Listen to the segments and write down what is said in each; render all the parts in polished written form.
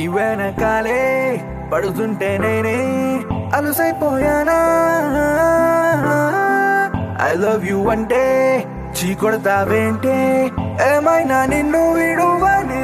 నీ వెనకాలే పడుతుంటే నేనే అలుసైపోయానా ఐ లవ్ యు అంటే చీకొడతావేంటే ఏమైనా నిన్ను విడువనే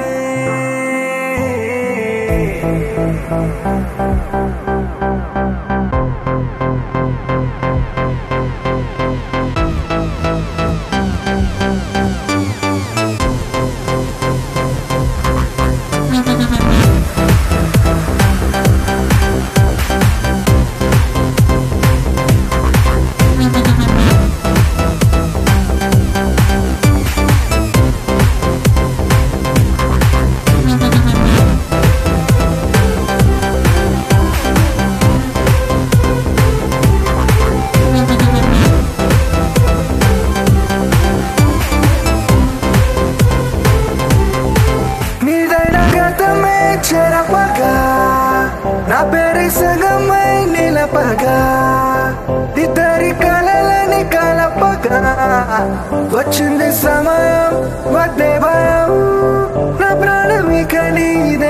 చెరపగా నా పేరు సగమై నిలపగా ఇద్దరి కలలని కలపగా వచ్చింది సమయం వద్దే భయం నా ప్రాణం ఇక నీదే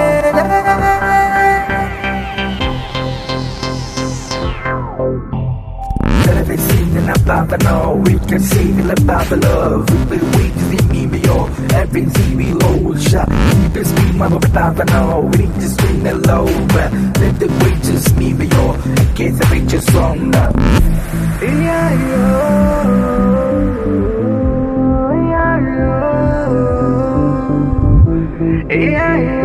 Everything about the know, we can sing about the love. We wait to see me beyond everything we hold shot. Keep it speed, mama, about the know. We need to swing the low, but let the weight just me beyond. In case I reach a song now. Yeah, yeah, yeah.